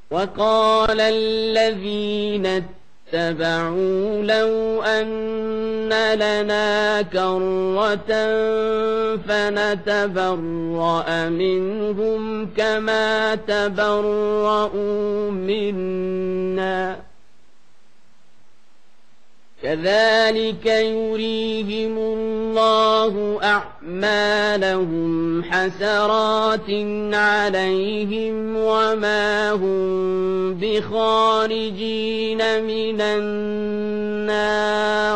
وقال الذين اتبعوا لو أن لنا كرة فنتبرأ منهم كما تبرؤوا منا كذلك يريهم الله أعمالهم حسرات عليهم وما هم بخارجين من النار.